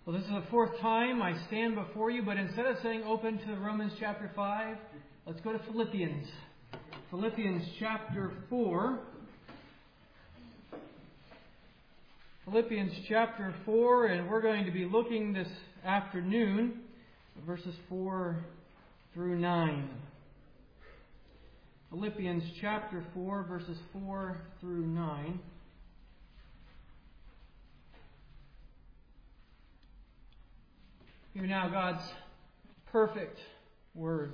Well, this is the fourth time I stand before you, but instead of saying open to Romans chapter 5, let's go to Philippians. Philippians chapter 4. Philippians chapter 4, and we're going to be looking this afternoon at verses 4 through 9. Philippians chapter 4, verses 4 through 9. Hear now God's perfect word.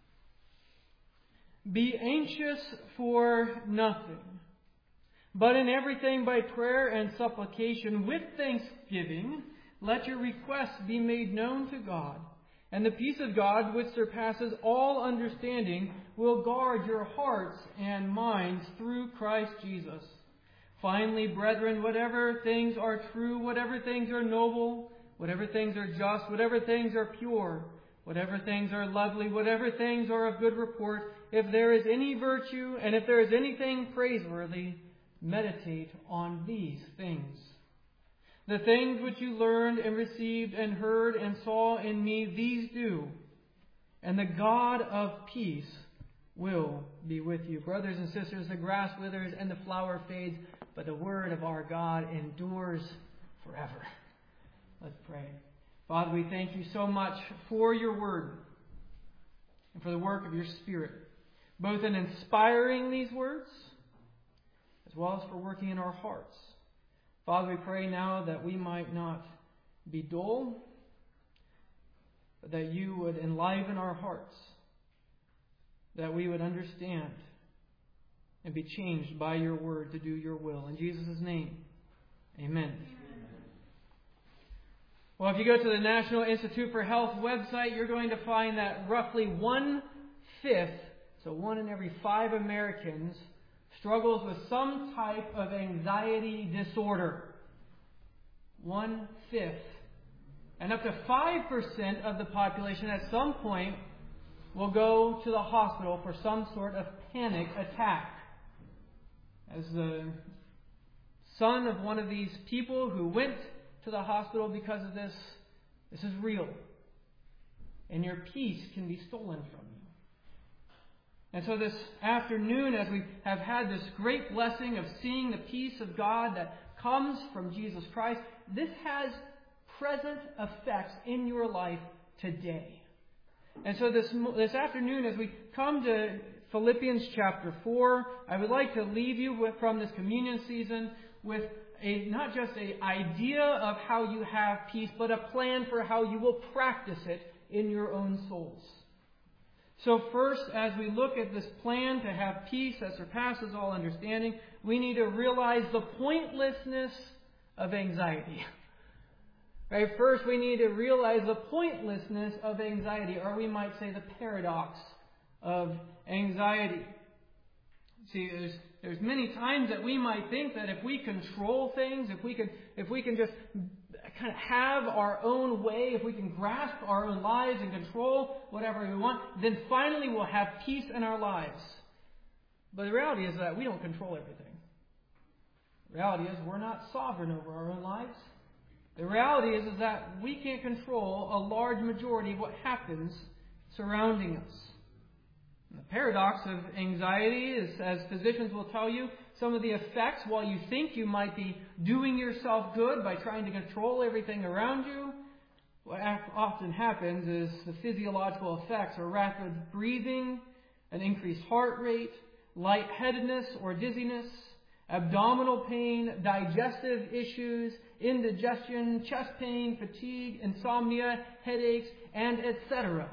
Be anxious for nothing, but in everything by prayer and supplication with thanksgiving, let your requests be made known to God. And the peace of God, which surpasses all understanding, will guard your hearts and minds through Christ Jesus. Finally, brethren, whatever things are true, whatever things are noble, whatever things are just, whatever things are pure, whatever things are lovely, whatever things are of good report, if there is any virtue and if there is anything praiseworthy, meditate on these things. The things which you learned and received and heard and saw in me, these do, and the God of peace will be with you. Brothers and sisters, the grass withers and the flower fades, but the word of our God endures forever. Let's pray. Father, we thank you so much for your word and for the work of your Spirit, both in inspiring these words as well as for working in our hearts. Father, we pray now that we might not be dull, but that you would enliven our hearts, that we would understand and be changed by your word to do your will. In Jesus' name, amen. Well, if you go to the National Institute for Health website, you're going to find that roughly 1/5, so 1 in every 5 Americans, struggles with some type of anxiety disorder. 1/5. And up to 5% of the population at some point will go to the hospital for some sort of panic attack. As the son of one of these people who went to the hospital because of this is real. And your peace can be stolen from you. And so this afternoon, as we have had this great blessing of seeing the peace of God that comes from Jesus Christ, this has present effects in your life today. And so this afternoon, as we come to Philippians chapter 4, I would like to leave you from this communion season with not just an idea of how you have peace, but a plan for how you will practice it in your own souls. So first, as we look at this plan to have peace that surpasses all understanding, we need to realize the pointlessness of anxiety. Right? First, we need to realize the pointlessness of anxiety, or we might say the paradox of anxiety. See, there's many times that we might think that if we control things, if we can just kind of have our own way, if we can grasp our own lives and control whatever we want, then finally we'll have peace in our lives. But the reality is that we don't control everything. The reality is we're not sovereign over our own lives. The reality is that we can't control a large majority of what happens surrounding us. The paradox of anxiety is, as physicians will tell you, some of the effects, while you think you might be doing yourself good by trying to control everything around you, what often happens is the physiological effects are rapid breathing, an increased heart rate, lightheadedness or dizziness, abdominal pain, digestive issues, indigestion, chest pain, fatigue, insomnia, headaches, and etc.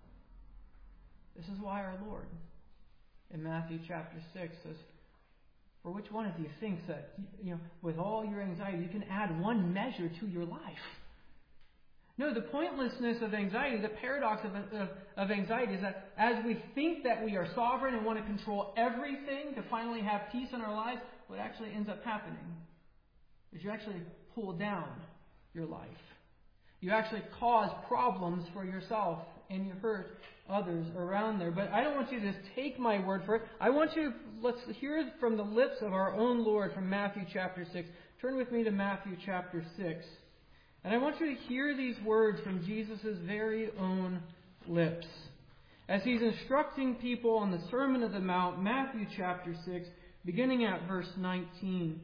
This is why our Lord, in Matthew chapter 6, says, for which one of you thinks that, with all your anxiety, you can add one measure to your life? No, the pointlessness of anxiety, the paradox of anxiety is that as we think that we are sovereign and want to control everything to finally have peace in our lives, what actually ends up happening is you actually pull down your life. You actually cause problems for yourself and you hurt others around there. But I don't want you to just take my word for it. Let's hear it from the lips of our own Lord from Matthew chapter 6. Turn with me to Matthew chapter 6. And I want you to hear these words from Jesus' very own lips. As he's instructing people on the Sermon of the Mount, Matthew chapter 6, beginning at verse 19.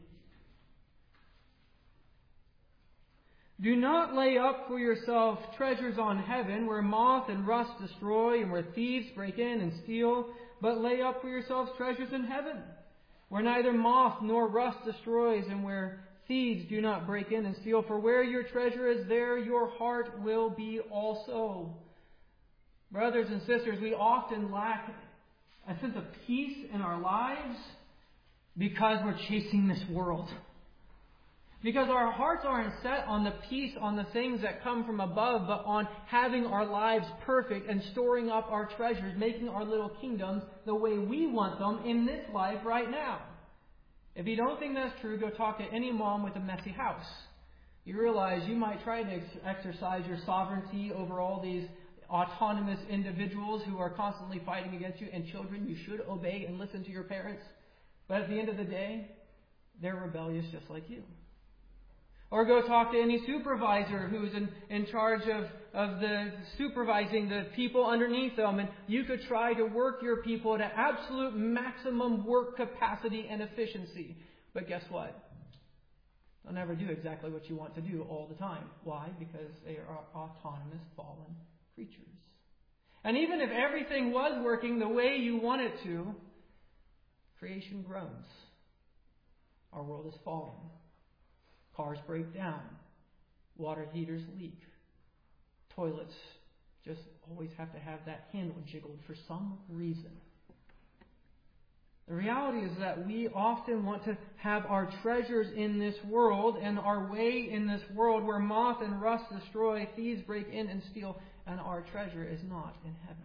Do not lay up for yourself treasures on heaven, where moth and rust destroy, and where thieves break in and steal, but lay up for yourselves treasures in heaven, where neither moth nor rust destroys, and where thieves do not break in and steal. For where your treasure is, there your heart will be also. Brothers and sisters, we often lack a sense of peace in our lives because we're chasing this world. Because our hearts aren't set on the peace, on the things that come from above, but on having our lives perfect and storing up our treasures, making our little kingdoms the way we want them in this life right now. If you don't think that's true, go talk to any mom with a messy house. You realize you might try to exercise your sovereignty over all these autonomous individuals who are constantly fighting against you, and children, you should obey and listen to your parents. But at the end of the day, they're rebellious just like you. Or go talk to any supervisor who's in charge of the supervising the people underneath them. And you could try to work your people at absolute maximum work capacity and efficiency. But guess what? They'll never do exactly what you want to do all the time. Why? Because they are autonomous, fallen creatures. And even if everything was working the way you want it to, creation groans. Our world is fallen. Cars break down. Water heaters leak. Toilets just always have to have that handle jiggled for some reason. The reality is that we often want to have our treasures in this world and our way in this world where moth and rust destroy, thieves break in and steal, and our treasure is not in heaven.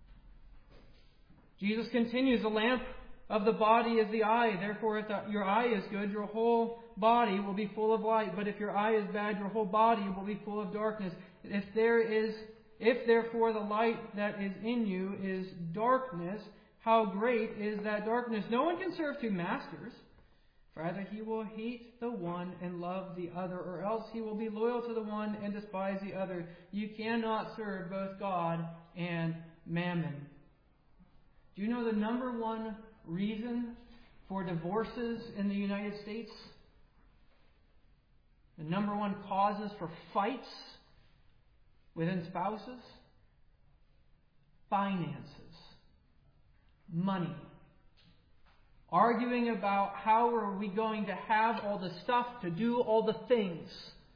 Jesus continues, the lamp of the body is the eye. Therefore, if your eye is good, your whole body will be full of light. But if your eye is bad, your whole body will be full of darkness. If therefore the light that is in you is darkness, how great is that darkness? No one can serve two masters. For either he will hate the one and love the other, or else he will be loyal to the one and despise the other. You cannot serve both God and mammon. Do you know the number one reason for divorces in the United States? The number one causes for fights within spouses? Finances. Money. Arguing about how are we going to have all the stuff to do all the things.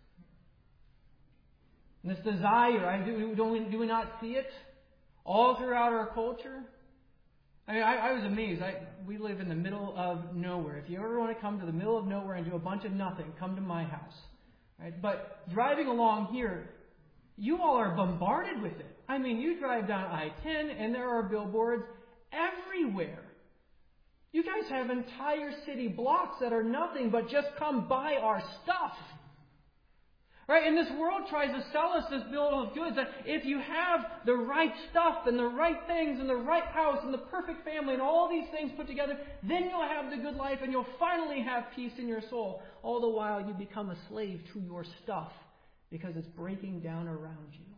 And this desire, do we not see it all throughout our culture? I mean, I was amazed. We live in the middle of nowhere. If you ever want to come to the middle of nowhere and do a bunch of nothing, come to my house. Right? But driving along here, you all are bombarded with it. I mean, you drive down I-10 and there are billboards everywhere. You guys have entire city blocks that are nothing but just come buy our stuff. Right? And this world tries to sell us this bill of goods that if you have the right stuff and the right things and the right house and the perfect family and all these things put together, then you'll have the good life and you'll finally have peace in your soul. All the while you become a slave to your stuff because it's breaking down around you.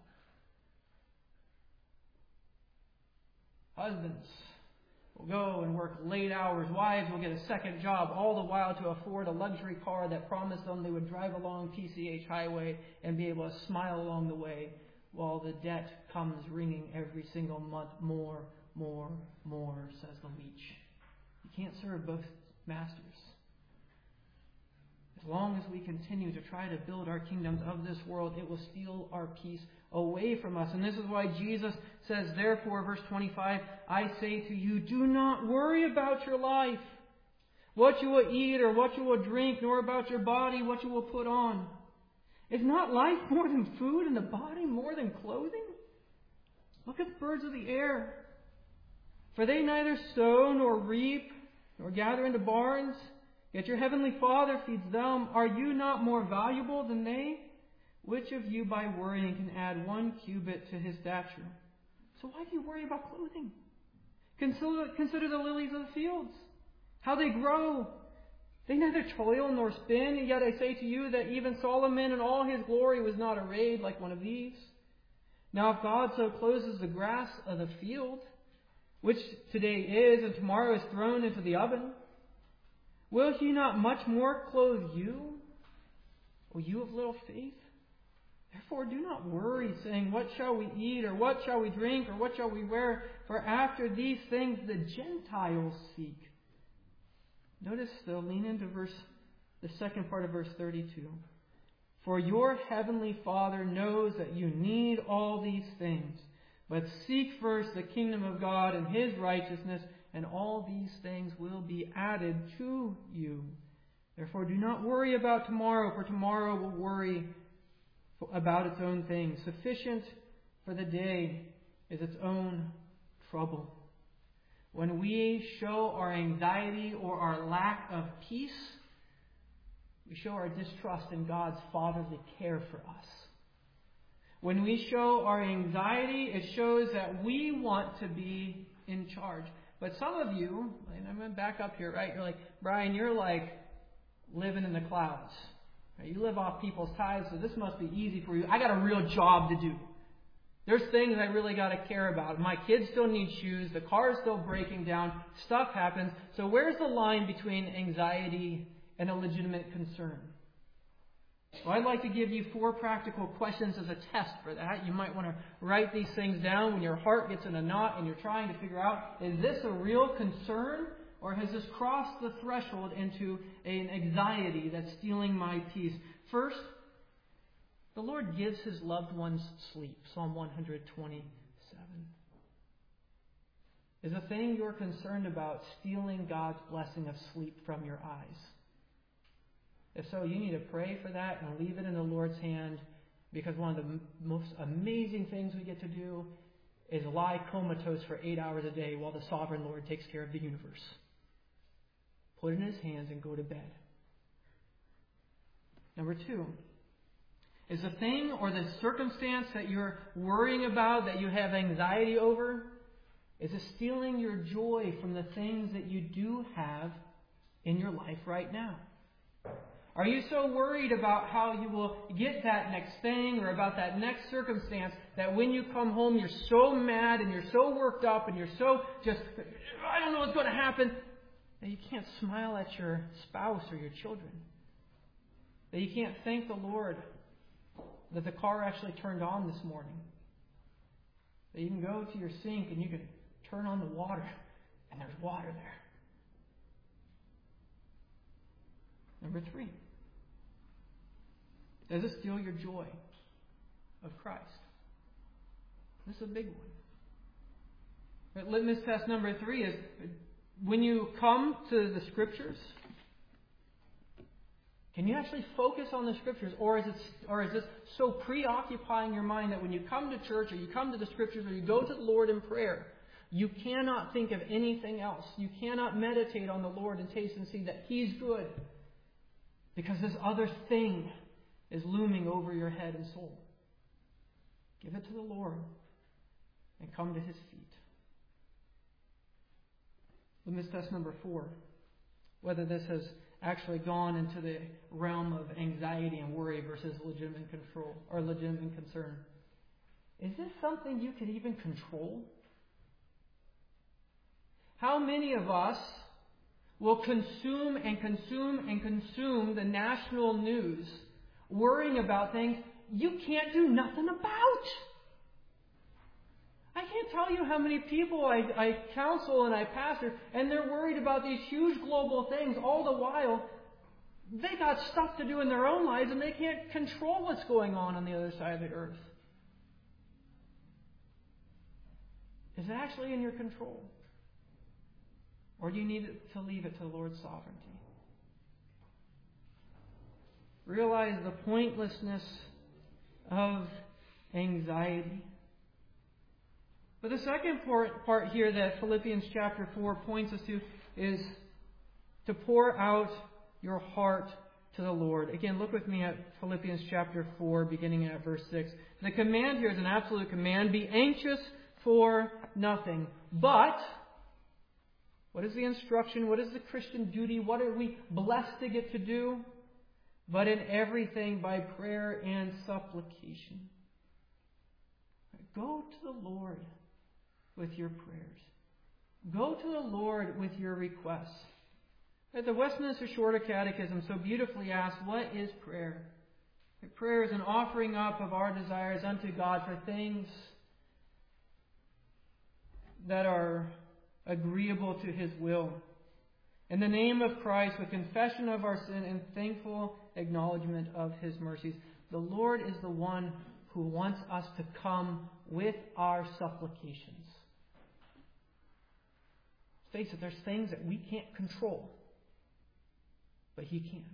Husbands will go and work late hours. Wives will get a second job, all the while to afford a luxury car that promised them they would drive along PCH Highway and be able to smile along the way, while the debt comes ringing every single month. More, says the leech. You can't serve both masters. As long as we continue to try to build our kingdoms of this world, it will steal our peace away from us. And this is why Jesus says, therefore, verse 25, I say to you, do not worry about your life, what you will eat or what you will drink, nor about your body, what you will put on. Is not life more than food and the body more than clothing? Look at the birds of the air. For they neither sow nor reap nor gather into barns, yet your heavenly Father feeds them. Are you not more valuable than they? Which of you by worrying can add 1 cubit to his stature? So why do you worry about clothing? Consider the lilies of the fields, how they grow. They neither toil nor spin, and yet I say to you that even Solomon in all his glory was not arrayed like one of these. Now if God so clothes the grass of the field, which today is and tomorrow is thrown into the oven, will He not much more clothe you, O you of little faith? Therefore do not worry, saying, what shall we eat, or what shall we drink, or what shall we wear? For after these things the Gentiles seek. Notice, though, lean into the second part of verse 32. For your heavenly Father knows that you need all these things. But seek first the kingdom of God and His righteousness, and all these things will be added to you. Therefore do not worry about tomorrow, for tomorrow will worry about its own things. Sufficient for the day is its own trouble. When we show our anxiety or our lack of peace, we show our distrust in God's fatherly care for us. When we show our anxiety, it shows that we want to be in charge. But some of you, and I'm going to back up here, right? You're like, Brian, you're like living in the clouds. Right? You live off people's tithes, so this must be easy for you. I got a real job to do. There's things I really got to care about. My kids still need shoes. The car is still breaking down. Stuff happens. So where's the line between anxiety and a legitimate concern? Well, I'd like to give you 4 practical questions as a test for that. You might want to write these things down when your heart gets in a knot and you're trying to figure out, is this a real concern, or has this crossed the threshold into an anxiety that's stealing my peace? First, the Lord gives His loved ones sleep. Psalm 127. Is the thing you're concerned about stealing God's blessing of sleep from your eyes? If so, you need to pray for that and leave it in the Lord's hand, because one of the most amazing things we get to do is lie comatose for 8 hours a day while the sovereign Lord takes care of the universe. Put it in His hands and go to bed. Number 2. Is the thing or the circumstance that you're worrying about, that you have anxiety over, is it stealing your joy from the things that you do have in your life right now? Are you so worried about how you will get that next thing or about that next circumstance that when you come home you're so mad and you're so worked up and you're so just, I don't know what's going to happen, that you can't smile at your spouse or your children? That you can't thank the Lord that the car actually turned on this morning? That you can go to your sink and you can turn on the water and there's water there? Number 3. Does it steal your joy of Christ? This is a big one. Right, litmus test number 3 is, when you come to the Scriptures, can you actually focus on the Scriptures, or is this so preoccupying your mind that when you come to church or you come to the Scriptures or you go to the Lord in prayer, you cannot think of anything else? You cannot meditate on the Lord and taste and see that He's good, because this other thing is looming over your head and soul. Give it to the Lord and come to His feet. Litmus test number 4. Whether this has actually gone into the realm of anxiety and worry versus legitimate control or legitimate concern. Is this something you could even control? How many of us will consume and consume and consume the national news, worrying about things you can't do nothing about? I can't tell you how many people I counsel and I pastor, and they're worried about these huge global things. All the while, they got stuff to do in their own lives, and they can't control what's going on the other side of the earth. Is it actually in your control? Or do you need to leave it to the Lord's sovereignty? Realize the pointlessness of anxiety. But the second part here that Philippians chapter 4 points us to is to pour out your heart to the Lord. Again, look with me at Philippians chapter 4, beginning at verse 6. The command here is an absolute command. Be anxious for nothing, but What is the instruction? What is the Christian duty? What are we blessed to get to do? But in everything by prayer and supplication. Go to the Lord with your prayers. Go to the Lord with your requests. The Westminster Shorter Catechism so beautifully asks, what is prayer? Prayer is an offering up of our desires unto God for things that are agreeable to His will. In the name of Christ, with confession of our sin and thankful acknowledgement of His mercies. The Lord is the one who wants us to come with our supplications. Face it, there's things that we can't control, but He can.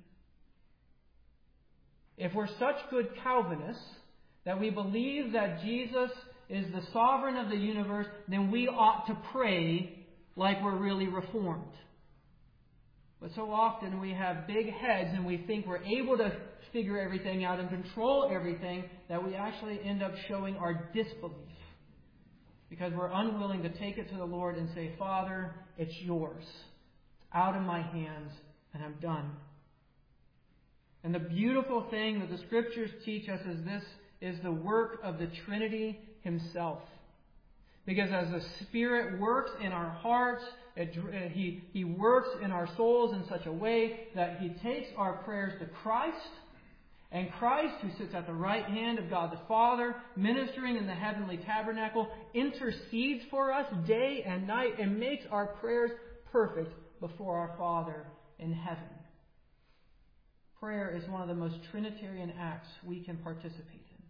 If we're such good Calvinists that we believe that Jesus is the sovereign of the universe, then we ought to pray like we're really reformed. But so often we have big heads and we think we're able to figure everything out and control everything, that we actually end up showing our disbelief. Because we're unwilling to take it to the Lord and say, Father, it's yours. It's out of my hands and I'm done. And the beautiful thing that the Scriptures teach us is this is the work of the Trinity Himself. Because as the Spirit works in our hearts, He works in our souls in such a way that He takes our prayers to Christ, and Christ, who sits at the right hand of God the Father, ministering in the heavenly tabernacle, intercedes for us day and night and makes our prayers perfect before our Father in heaven. Prayer is one of the most Trinitarian acts we can participate in.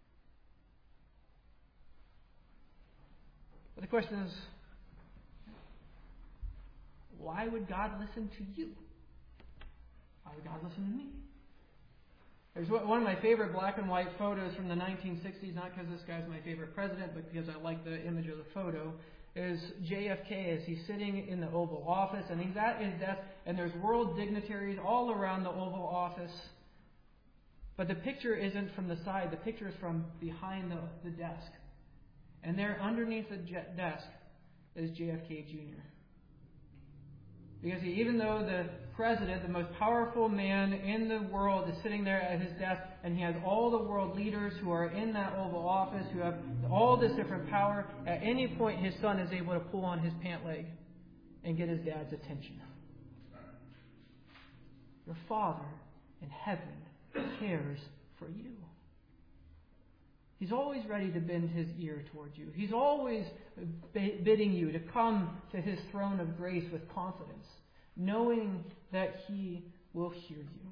But the question is, why would God listen to you? Why would God listen to me? There's one of my favorite black and white photos from the 1960s, not because this guy's my favorite president, but because I like the image of the photo, is JFK as he's sitting in the Oval Office, and he's at his desk, and there's world dignitaries all around the Oval Office. But the picture isn't from the side, the picture is from behind the desk. And there underneath the desk is JFK Jr. Because even though the president, the most powerful man in the world, is sitting there at his desk, and he has all the world leaders who are in that Oval Office, who have all this different power, at any point his son is able to pull on his pant leg and get his dad's attention. Your Father in heaven cares for you. He's always ready to bend His ear toward you. He's always bidding you to come to His throne of grace with confidence, knowing that He will hear you.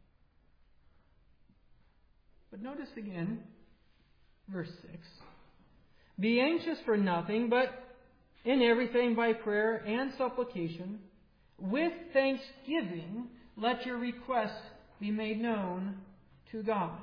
But notice again, verse 6. Be anxious for nothing, but in everything by prayer and supplication, with thanksgiving, let your requests be made known to God.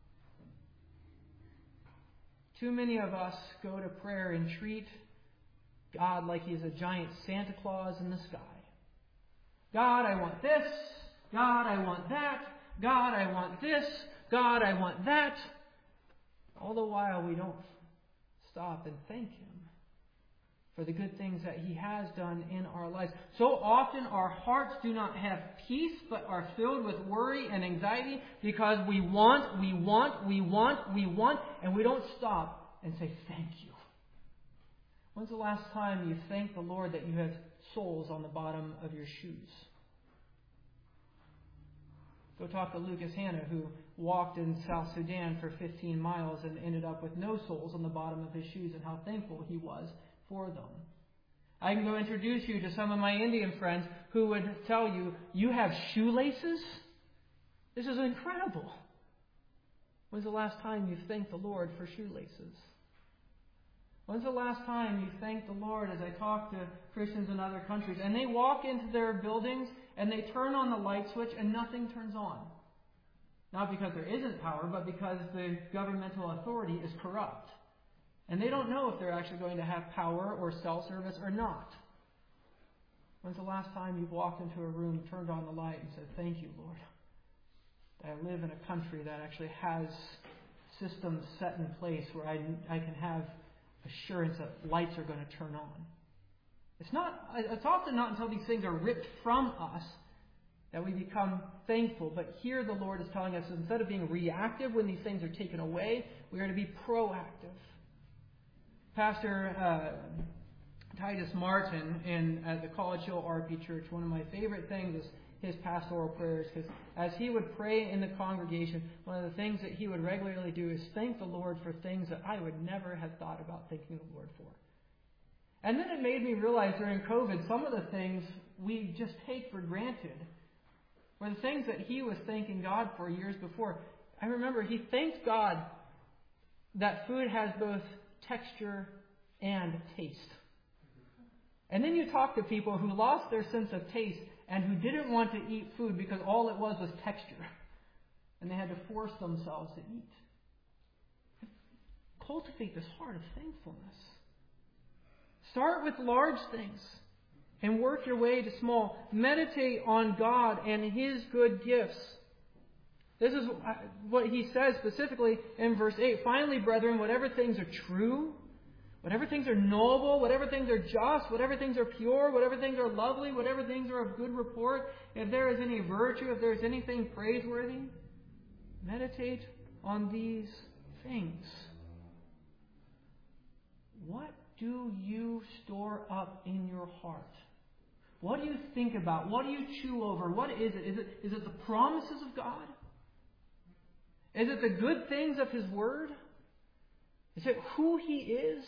Too many of us go to prayer and treat God like He's a giant Santa Claus in the sky. God, I want this. God, I want that. God, I want this. God, I want that. All the while we don't stop and thank Him for the good things that He has done in our lives. So often our hearts do not have peace, but are filled with worry and anxiety because we want, and we don't stop and say thank you. When's the last time you thanked the Lord that you have soles on the bottom of your shoes? Go talk to Lucas Hanna, who walked in South Sudan for 15 miles and ended up with no soles on the bottom of his shoes, and how thankful he was for them. I can go introduce you to some of my Indian friends who would tell you, you have shoelaces? This is incredible. When's the last time you thanked the Lord for shoelaces? When's the last time you thanked the Lord? As I talk to Christians in other countries, and they walk into their buildings and they turn on the light switch and nothing turns on. Not because there isn't power, but because the governmental authority is corrupt. And they don't know if they're actually going to have power or cell service or not. When's the last time you've walked into a room, turned on the light, and said, thank you, Lord, that I live in a country that actually has systems set in place where I can have assurance that lights are going to turn on. It's often not until these things are ripped from us that we become thankful. But here the Lord is telling us, instead of being reactive when these things are taken away, we are to be proactive. Pastor Titus Martin at the College Hill RP Church, one of my favorite things is his pastoral prayers, because as he would pray in the congregation, one of the things that he would regularly do is thank the Lord for things that I would never have thought about thanking the Lord for. And then it made me realize during COVID, some of the things we just take for granted were the things that he was thanking God for years before. I remember he thanked God that food has both texture and taste. And then you talk to people who lost their sense of taste and who didn't want to eat food because all it was texture. And they had to force themselves to eat. Cultivate this heart of thankfulness. Start with large things and work your way to small. Meditate on God and His good gifts. This is what he says specifically in verse 8. Finally, brethren, whatever things are true, whatever things are noble, whatever things are just, whatever things are pure, whatever things are lovely, whatever things are of good report, if there is any virtue, if there is anything praiseworthy, meditate on these things. What do you store up in your heart? What do you think about? What do you chew over? What is it? Is it the promises of God? Is it the good things of His Word? Is it who He is?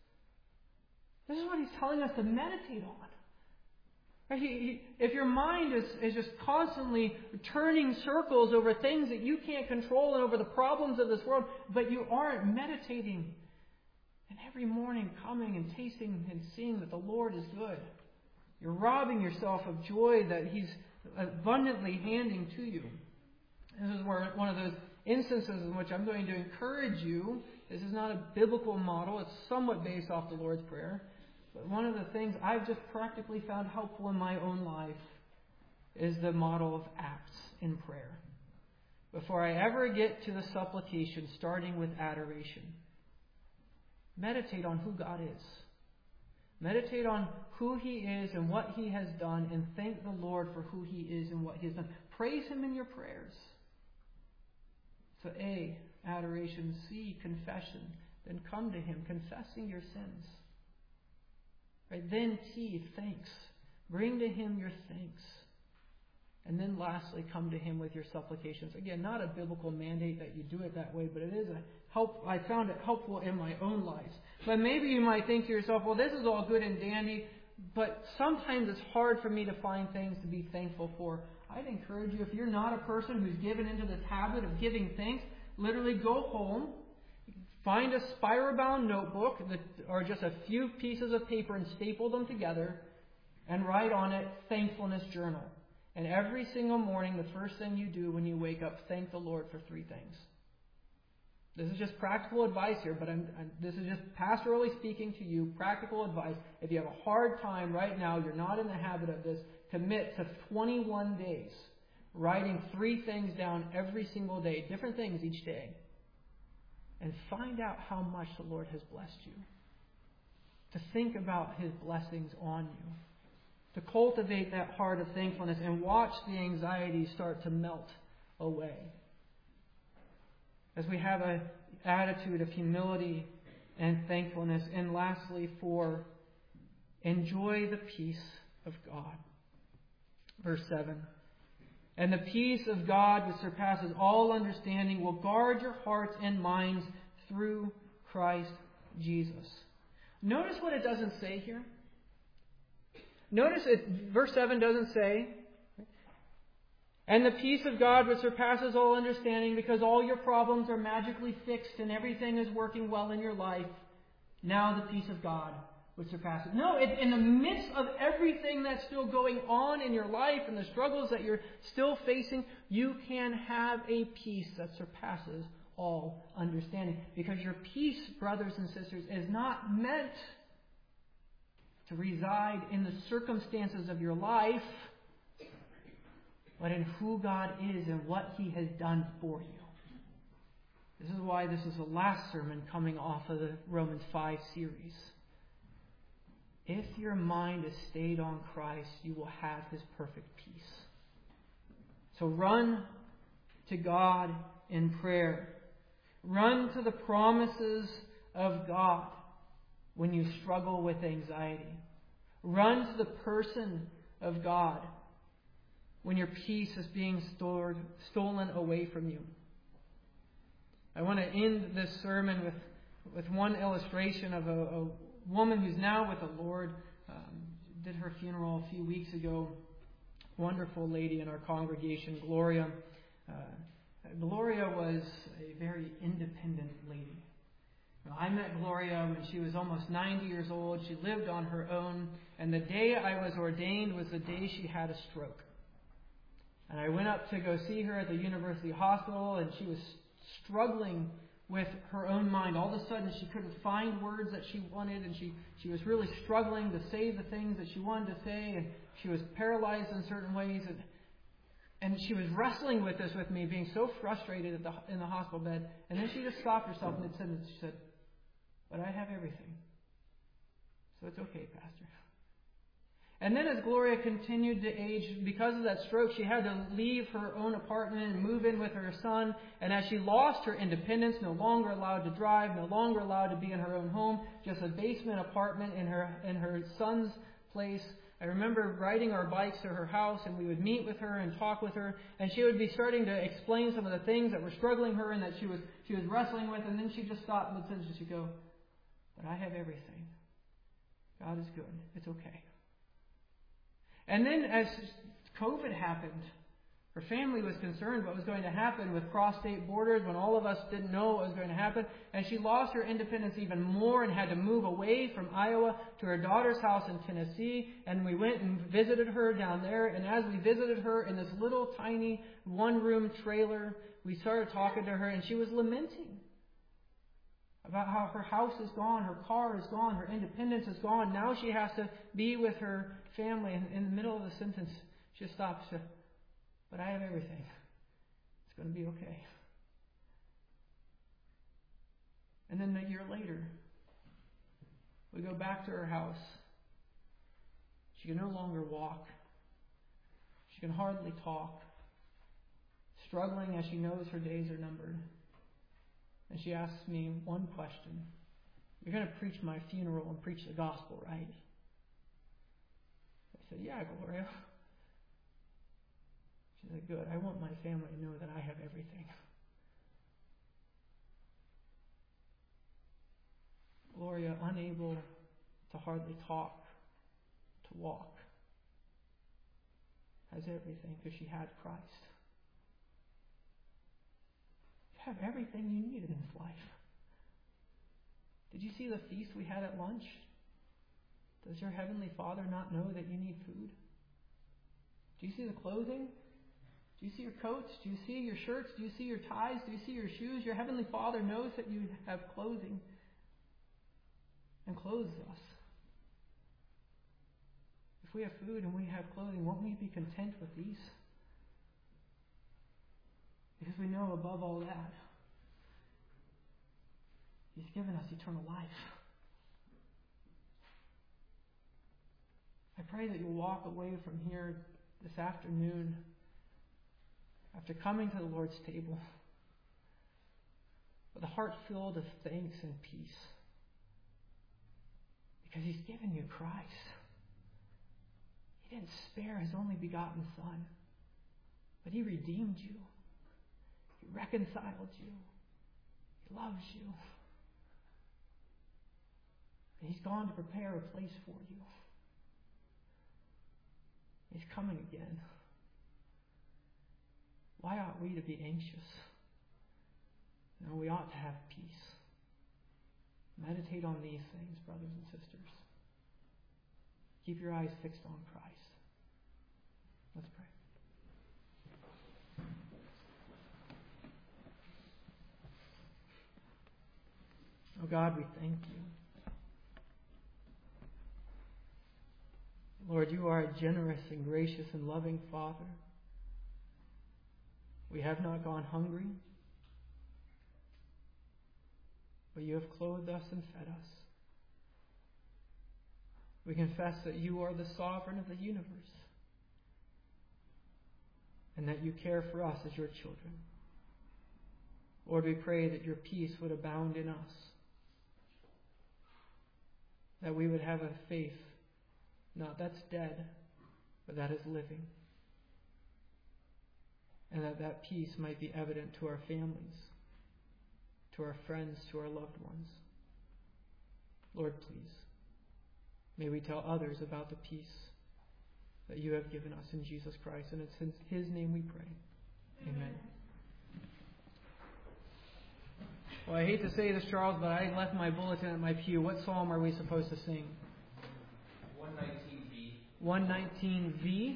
This is what He's telling us to meditate on. If your mind is just constantly turning circles over things that you can't control and over the problems of this world, but you aren't meditating and every morning coming and tasting and seeing that the Lord is good, you're robbing yourself of joy that He's abundantly handing to you. This is one of those instances in which I'm going to encourage you. This is not a biblical model. It's somewhat based off the Lord's Prayer. But one of the things I've just practically found helpful in my own life is the model of acts in prayer. Before I ever get to the supplication, starting with adoration, meditate on who God is. Meditate on who He is and what He has done, and thank the Lord for who He is and what He has done. Praise Him in your prayers. So A, adoration. C, confession. Then come to Him, confessing your sins. Right? Then T, thanks. Bring to Him your thanks. And then lastly, come to Him with your supplications. Again, not a biblical mandate that you do it that way, but it is a help. I found it helpful in my own life. But maybe you might think to yourself, well, this is all good and dandy, but sometimes it's hard for me to find things to be thankful for. I'd encourage you, if you're not a person who's given into this habit of giving thanks, literally go home, find a spiral-bound notebook or just a few pieces of paper and staple them together and write on it, thankfulness journal. And every single morning, the first thing you do when you wake up, thank the Lord for 3 things. This is just practical advice here, but this is just pastorally speaking to you, practical advice. If you have a hard time right now, you're not in the habit of this, commit to 21 days, writing 3 things down every single day, different things each day, and find out how much the Lord has blessed you. To think about His blessings on you. To cultivate that heart of thankfulness and watch the anxiety start to melt away. As we have an attitude of humility and thankfulness. And lastly, 4, enjoy the peace of God. Verse 7. And the peace of God, which surpasses all understanding, will guard your hearts and minds through Christ Jesus. Notice what it doesn't say here. Notice verse 7 doesn't say, and the peace of God which surpasses all understanding, because all your problems are magically fixed and everything is working well in your life. Now the peace of God which surpasses. No, it's in the midst of everything that's still going on in your life and the struggles that you're still facing, you can have a peace that surpasses all understanding. Because your peace, brothers and sisters, is not meant to reside in the circumstances of your life, but in who God is and what He has done for you. This is why this is the last sermon coming off of the Romans 5 series. If your mind is stayed on Christ, you will have His perfect peace. So run to God in prayer. Run to the promises of God when you struggle with anxiety. Run to the person of God when your peace is being stolen away from you. I want to end this sermon with one illustration of a woman who's now with the Lord. Did her funeral a few weeks ago. Wonderful lady in our congregation, Gloria. Gloria was a very independent lady. I met Gloria when she was almost 90 years old. She lived on her own. And the day I was ordained was the day she had a stroke. And I went up to go see her at the University Hospital, and she was struggling with her own mind. All of a sudden, she couldn't find words that she wanted, and she was really struggling to say the things that she wanted to say, and she was paralyzed in certain ways. And she was wrestling with this with me, being so frustrated in the hospital bed. And then she just stopped herself and she said, "But I have everything. So it's okay, Pastor." And then as Gloria continued to age, because of that stroke, she had to leave her own apartment and move in with her son. And as she lost her independence, no longer allowed to drive, no longer allowed to be in her own home, just a basement apartment in her son's place, I remember riding our bikes to her house, and we would meet with her and talk with her, and she would be starting to explain some of the things that were struggling her and that she was wrestling with, and then she'd just stop and she'd go, "But I have everything. God is good. It's okay." And then as COVID happened, her family was concerned what was going to happen with cross-state borders when all of us didn't know what was going to happen. And she lost her independence even more and had to move away from Iowa to her daughter's house in Tennessee. And we went and visited her down there. And as we visited her in this little tiny one-room trailer, we started talking to her, and she was lamenting about how her house is gone, her car is gone, her independence is gone. Now she has to be with her family. And in the middle of the sentence, she stopped and said, "But I have everything. It's going to be okay." And then a year later, we go back to her house. She can no longer walk. She can hardly talk, struggling as she knows her days are numbered. And she asks me one question. "You're going to preach my funeral and preach the gospel, right?" I said, "Yeah, Gloria." She said, "Good. I want my family to know that I have everything." Gloria, unable to hardly talk, to walk, has everything because she had Christ. You have everything you need in this life. Did you see the feast we had at lunch? Does your Heavenly Father not know that you need food? Do you see the clothing? Do you see your coats? Do you see your shirts? Do you see your ties? Do you see your shoes? Your Heavenly Father knows that you have clothing and clothes us. If we have food and we have clothing, won't we be content with these? Because we know above all that, He's given us eternal life. I pray that you'll walk away from here this afternoon after coming to the Lord's table with a heart filled of thanks and peace. Because He's given you Christ. He didn't spare His only begotten Son, but He redeemed you. He reconciled you. He loves you. And He's gone to prepare a place for you. He's coming again. Why ought we to be anxious? No, we ought to have peace. Meditate on these things, brothers and sisters. Keep your eyes fixed on Christ. Let's pray. Oh God, we thank you. Lord, you are a generous and gracious and loving Father. We have not gone hungry, but you have clothed us and fed us. We confess that you are the sovereign of the universe and that you care for us as your children. Lord, we pray that your peace would abound in us, that we would have a faith, not that's dead, but that is living, and that peace might be evident to our families, to our friends, to our loved ones. Lord, please, may we tell others about the peace that you have given us in Jesus Christ, and it's in his name we pray. Amen. Well, I hate to say this, Charles, but I left my bulletin at my pew. What psalm are we supposed to sing? 119V. 119V? V.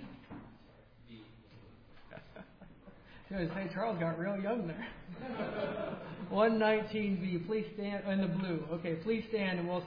I was going to say, Charles got real young there. 119V. Please stand. In the blue. Okay, please stand and we'll